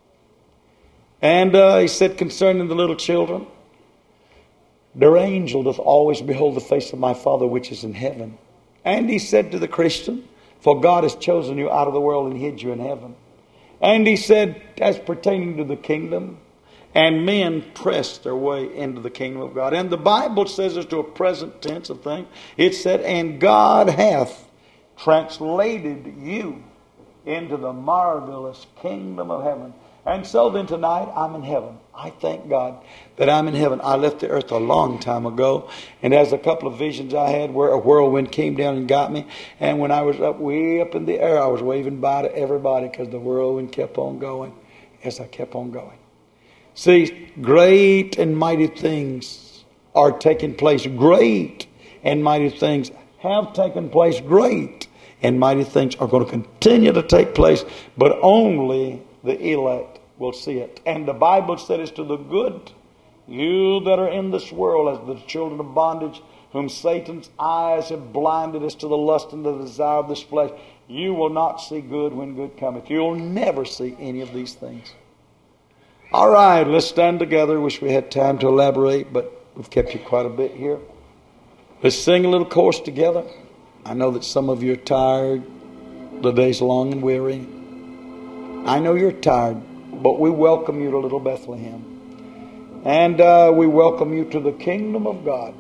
And uh, He said concerning the little children, their angel doth always behold the face of my Father which is in heaven. And He said to the Christian, for God has chosen you out of the world and hid you in heaven. And He said, as pertaining to the kingdom, and men press their way into the kingdom of God. And the Bible says as to a present tense of things, it said, and God hath translated you into the marvelous kingdom of heaven. And so then tonight, I'm in heaven. I thank God that I'm in heaven. I left the earth a long time ago. And there's a couple of visions I had where a whirlwind came down and got me. And when I was up way up in the air, I was waving bye to everybody because the whirlwind kept on going as I kept on going. See, great and mighty things are taking place. Great and mighty things have taken place. Great and mighty things are going to continue to take place, but only the elect will see it. And the Bible said as to the good, you that are in this world as the children of bondage, whom Satan's eyes have blinded as to the lust and the desire of this flesh, you will not see good when good cometh. You'll never see any of these things. All right, let's stand together. Wish we had time to elaborate, but we've kept you quite a bit here. Let's sing a little chorus together. I know that some of you are tired. The day's long and weary. I know you're tired. but we welcome you to Little Bethlehem. And uh, we welcome you to the kingdom of God.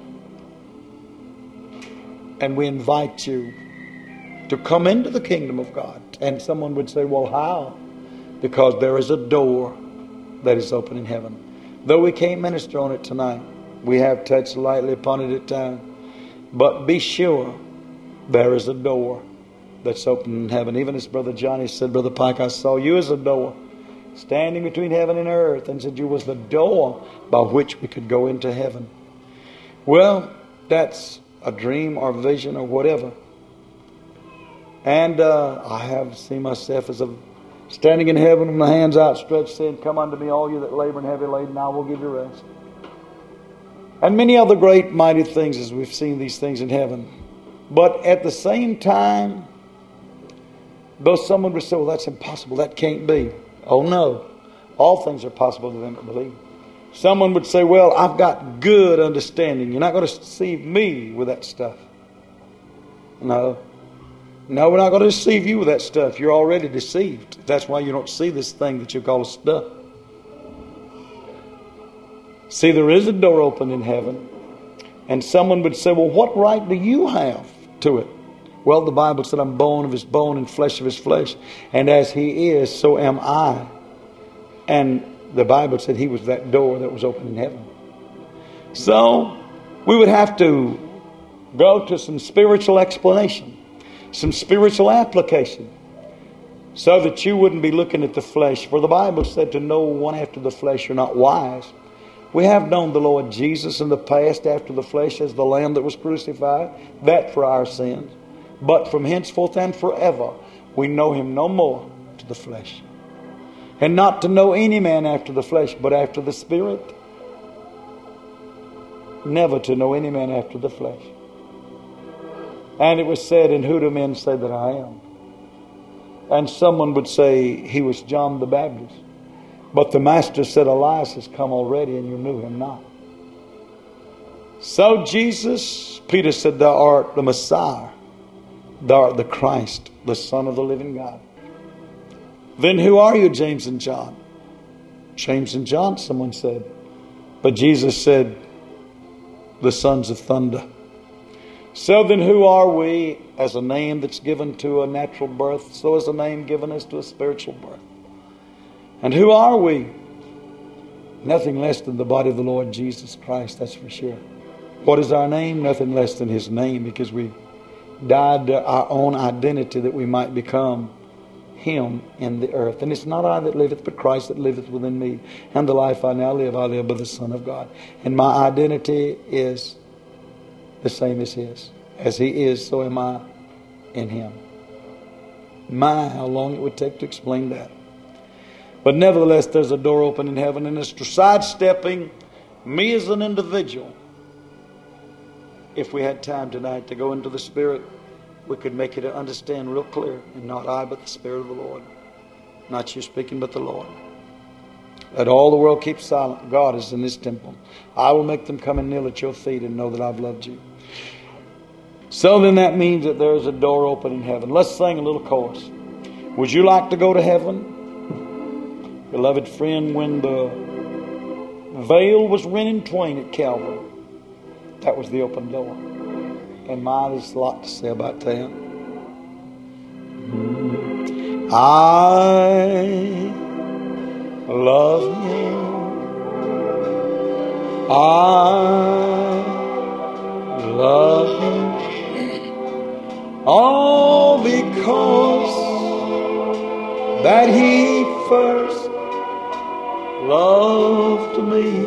And we invite you to come into the kingdom of God. And someone would say, well, how? Because there is a door that is open in heaven. Though we can't minister on it tonight, we have touched lightly upon it at times. But be sure there is a door that's open in heaven. Even as Brother Johnny said, Brother Pike, I saw you as a door standing between heaven and earth, and said you was the door by which we could go into heaven. Well, that's a dream or vision or whatever. And uh, I have seen myself as a standing in heaven with my hands outstretched, saying, come unto me, all you that labor and heavy laden, I will give you rest. And many other great mighty things as we've seen these things in heaven. But at the same time, though someone would say, well, that's impossible, that can't be. Oh no, all things are possible to them that believe. Someone would say, well, I've got good understanding. You're not going to deceive me with that stuff. No. No, we're not going to deceive you with that stuff. You're already deceived. That's why you don't see this thing that you call stuff. See, there is a door open in heaven. And someone would say, well, what right do you have to it? Well, the Bible said, I'm bone of his bone and flesh of his flesh. And as he is, so am I. And the Bible said he was that door that was open in heaven. So we would have to go to some spiritual explanation, some spiritual application, so that you wouldn't be looking at the flesh. For the Bible said to know one after the flesh, you're not wise. We have known the Lord Jesus in the past after the flesh as the Lamb that was crucified, that for our sins. But from henceforth and forever, we know him no more to the flesh. And not to know any man after the flesh, but after the Spirit. Never to know any man after the flesh. And it was said, and who do men say that I am? And someone would say he was John the Baptist. But the Master said, Elias has come already and you knew him not. So Jesus, Peter said, thou art the Messiah. Thou art the Christ, the Son of the living God. Then who are you, James and John? James and John, someone said. But Jesus said, the sons of thunder. So then who are we? As a name that's given to a natural birth, so is a name given us to a spiritual birth. And who are we? Nothing less than the body of the Lord Jesus Christ, that's for sure. What is our name? Nothing less than his name, because we died to our own identity that we might become him in the earth. And it's not I that liveth, but Christ that liveth within me. And the life I now live, I live by the Son of God. And my identity is the same as his. As he is, so am I in him. My, how long it would take to explain that. But nevertheless, there's a door open in heaven, and it's sidestepping me as an individual. If we had time tonight to go into the Spirit, we could make it to understand real clear. And not I, but the Spirit of the Lord. Not you speaking, but the Lord. Let all the world keep silent. God is in this temple. I will make them come and kneel at your feet and know that I've loved you. So then that means that there is a door open in heaven. Let's sing a little chorus. Would you like to go to heaven? Beloved friend, when the veil was rent in twain at Calvary, that was the open door. And my, there's a lot to say about that. I love him. I love him. All because that he first loved me.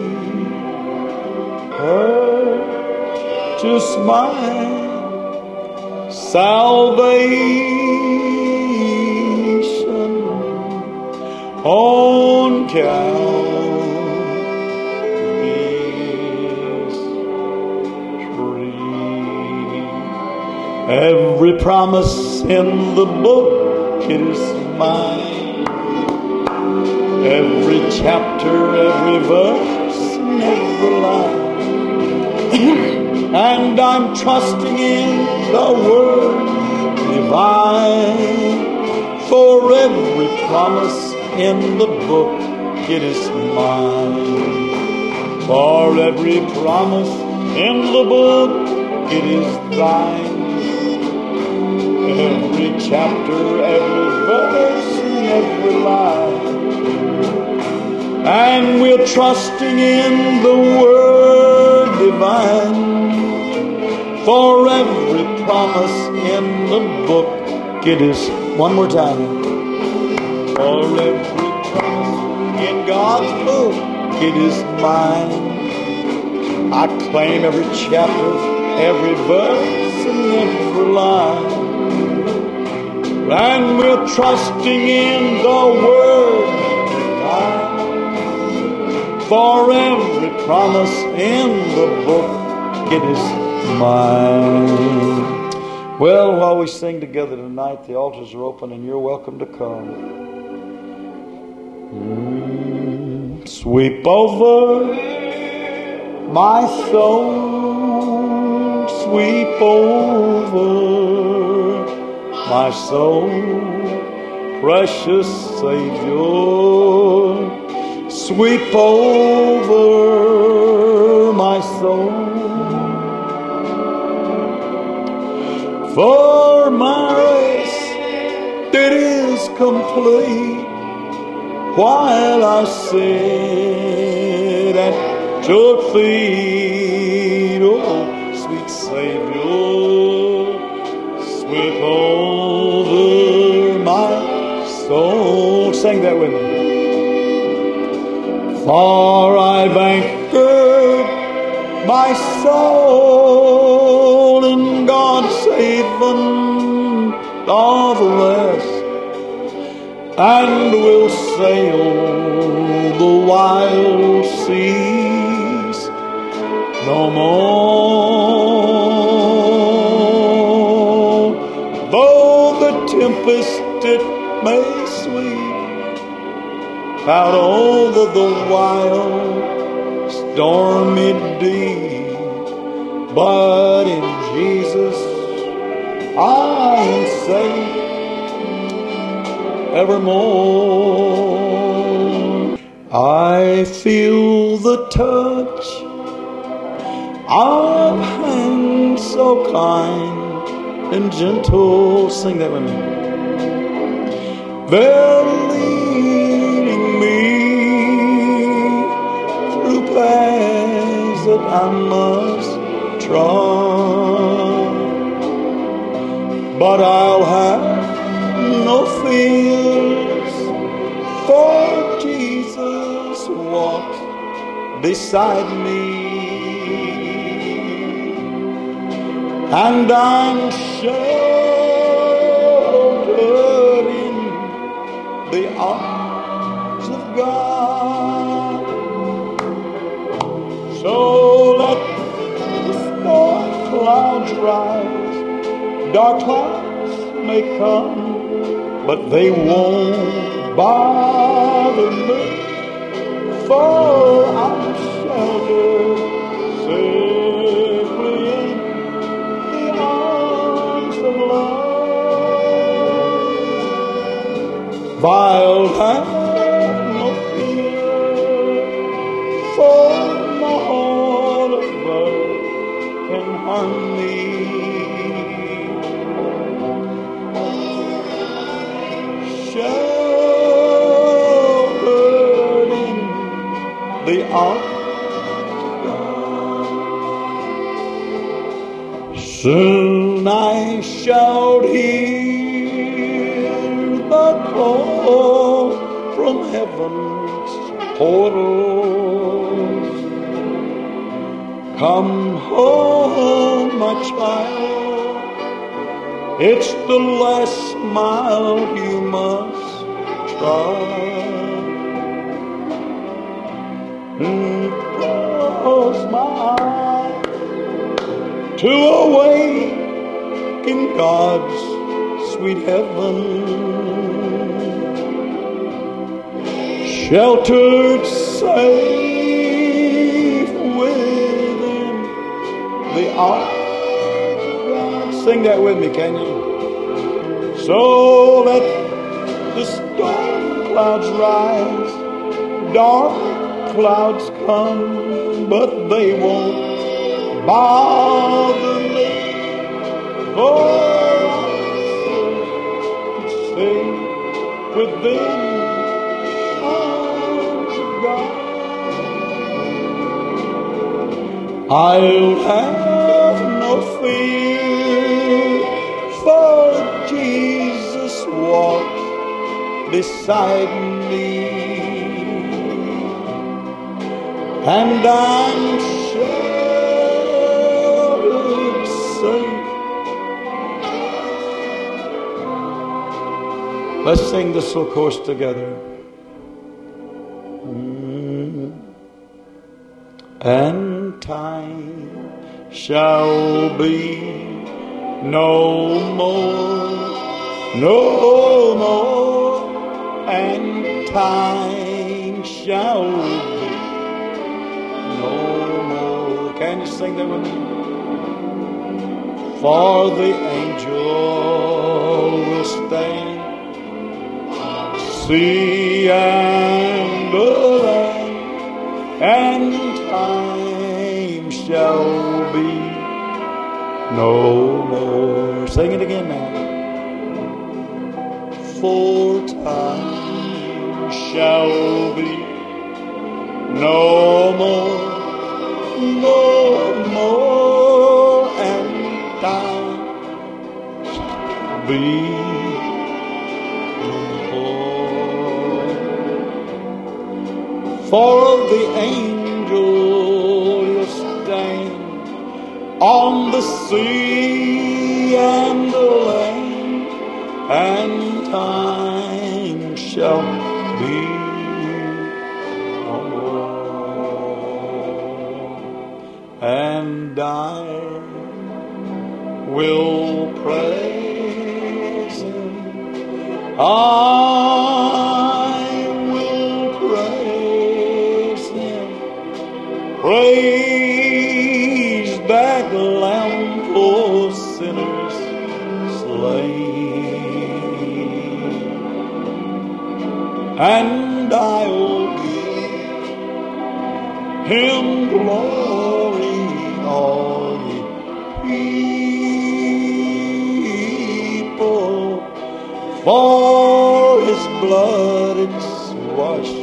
Purchased my salvation on Calvary's tree. Every promise in the book is mine. Every chapter, every verse, and every line. And I'm trusting in the word divine. For every promise in the book, it is mine. For every promise in the book, it is thine. Every chapter, every verse, and every line. And we're trusting in the word divine. For every promise in the book, it is, one more time. For every promise in God's book, it is mine. I claim every chapter, every verse, and every line. And we're trusting in the word divine. For every promise in the book, it is mine. Well, while we sing together tonight, the altars are open and you're welcome to come. Mm, sweep over my soul, sweep over my soul, precious Savior, sweep over my soul. For my race, it is complete while I sit at your feet. Oh, sweet Savior, sweep over my soul. Sing that with me. For I've anchored my soul in God's haven of rest, and will sail the wild seas no more. Though the tempest it may sweep out over the wild stormy deep, but in Jesus I am safe evermore. I feel the touch of hands so kind and gentle. Sing that with me. They're leading me through paths that I must trod, but I'll have no fears, for Jesus walks beside me, and I'm sheltered in the arms of God. So let the storm clouds rise, dark clouds may come, but they won't bother me, for I'm sheltered safely in the arms of love. I'll have no fear, for my heart above can harm me. Sheltered in the arms of God. Soon I shall hear the call from heaven's portals. Come home, my child. It's the last mile you must try. And close my eyes to awake in God's sweet heaven, sheltered safe within the arms. Sing that with me, can you? So let the storm clouds rise, dark clouds come, but they won't bother me, for I stay within the arms of God. I'll have no fear, for Jesus walks beside me, and I'm sheltered safe. Let's sing this little chorus together. Mm. And time shall be no more, no more, and time shall be no more. Can you sing that with me? For the angel will stand, sea and the land, and time shall be no more. Sing it again now. For time shall be no more, no more, and time shall be no more. For the angel will stand on the sea and the land, and time shall be no more. And I will praise Him. I will praise Him. Praise that Lamb for sinners slain, and I'll give Him glory, all ye people, for His blood it's washed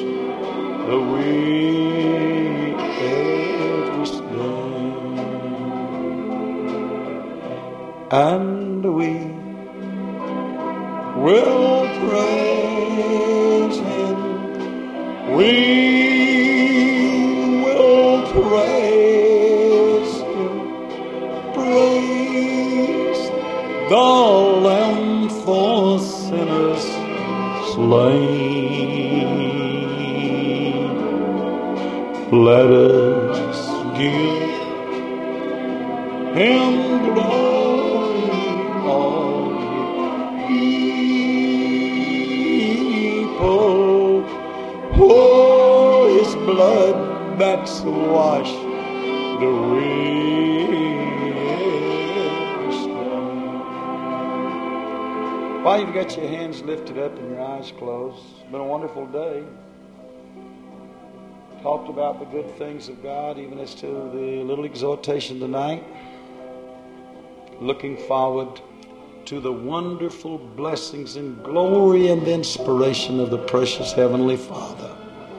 away every stain. And we will praise Him. We will praise Him. Praise the Lamb for sinners slain. Let us give Him glory, all ye people, for His blood that's washed away every stain. While you've got your hands lifted up and your eyes closed, it's been a wonderful day. Talked about the good things of God, even as to the little exhortation tonight. Looking forward to the wonderful blessings and glory and inspiration of the precious Heavenly Father.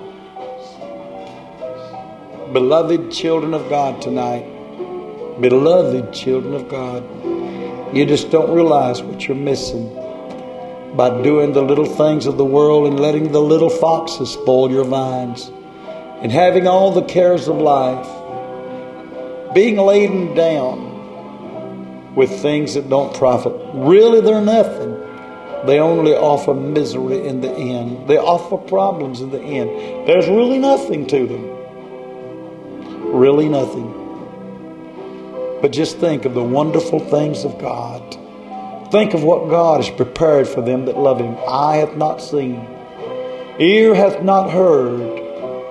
Beloved children of God tonight, beloved children of God, you just don't realize what you're missing by doing the little things of the world and letting the little foxes spoil your vines, and having all the cares of life, being laden down with things that don't profit. Really, they're nothing. They only offer misery in the end. They offer problems in the end. There's really nothing to them. Really nothing. But just think of the wonderful things of God. Think of what God has prepared for them that love Him. Eye hath not seen, ear hath not heard.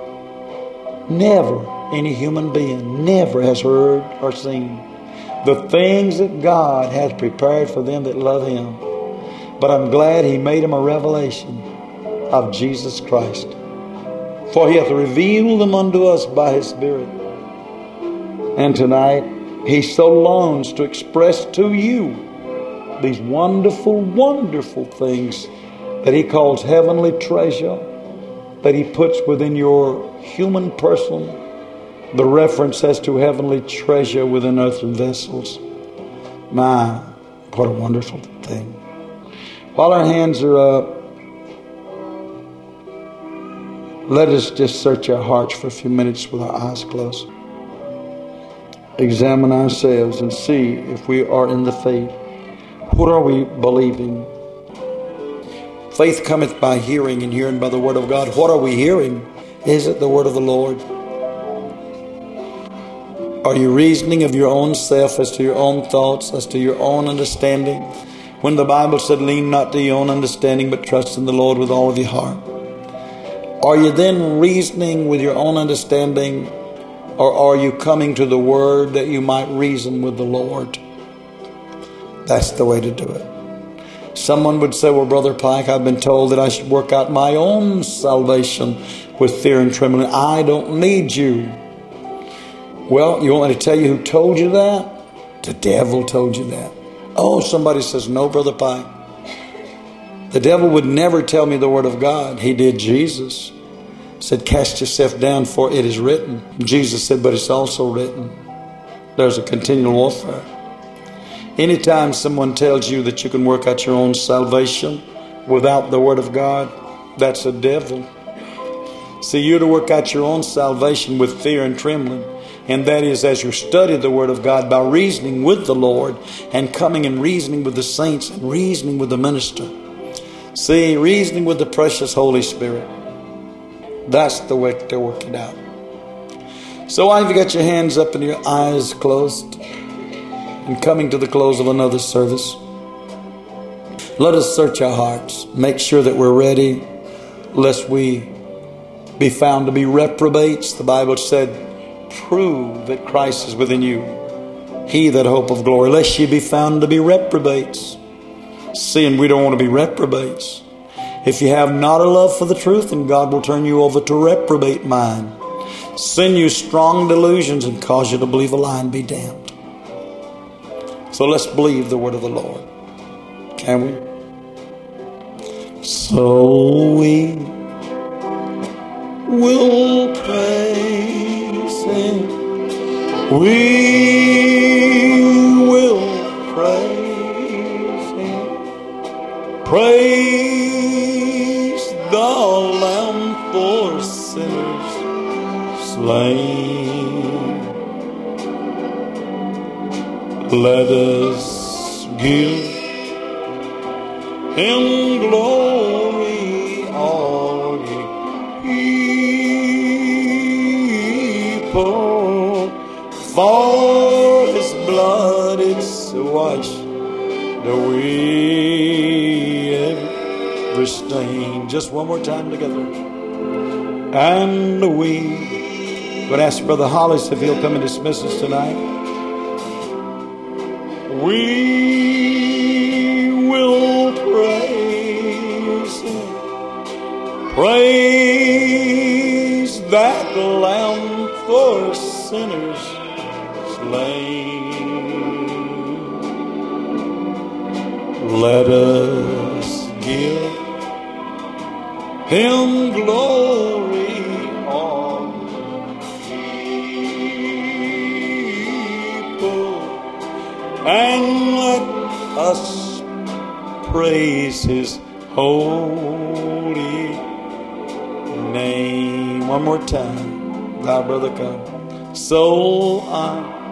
Never any human being never has heard or seen the things that God has prepared for them that love Him. But I'm glad He made them a revelation. of Jesus Christ. For he hath revealed them unto us by his Spirit. And tonight, he so longs to express to you these wonderful, wonderful things that he calls heavenly treasure, that he puts within your human person, the reference as to heavenly treasure within earthen vessels. My, what a wonderful thing. While our hands are up, let us just search our hearts for a few minutes with our eyes closed. Examine ourselves and see if we are in the faith. What are we believing? Faith cometh by hearing, and hearing by the word of God. What are we hearing? Is it the word of the Lord? Are you reasoning of your own self as to your own thoughts, as to your own understanding? When the Bible said, lean not to your own understanding, but trust in the Lord with all of your heart. Are you then reasoning with your own understanding, or are you coming to the Word that you might reason with the Lord? That's the way to do it. Someone would say, well, Brother Pike, I've been told that I should work out my own salvation with fear and trembling. I don't need you. Well, you want me to tell you who told you that? The devil told you that. Oh, somebody says, no, Brother Pike. The devil would never tell me the Word of God. He did Jesus. Said, cast yourself down, for it is written. Jesus said, but it's also written. There's a continual warfare. Anytime someone tells you that you can work out your own salvation without the Word of God, that's a devil. See, you're to work out your own salvation with fear and trembling. And that is as you study the Word of God by reasoning with the Lord and coming and reasoning with the saints and reasoning with the minister. See, reasoning with the precious Holy Spirit. That's the way to work it out. So why have you got your hands up and your eyes closed and coming to the close of another service? Let us search our hearts. Make sure that we're ready, lest we be found to be reprobates. The Bible said, prove that Christ is within you, he that hope of glory, lest ye be found to be reprobates. Seeing we don't want to be reprobates. If you have not a love for the truth, then God will turn you over to reprobate mind, send you strong delusions, and cause you to believe a lie and be damned. So let's believe the word of the Lord. Can we? So we will praise Him. We will praise Him. Praise the Lamb for sinners slain. Let us give Him glory, all ye people, for His blood it's washed away every stain. Just one more time together. And we would ask Brother Hollis if he'll come and dismiss us tonight. We will praise Him. Praise that Lamb for sinners slain. Let us give Him glory, all people, and let us praise His holy name. One more time. Thou, brother, come. So I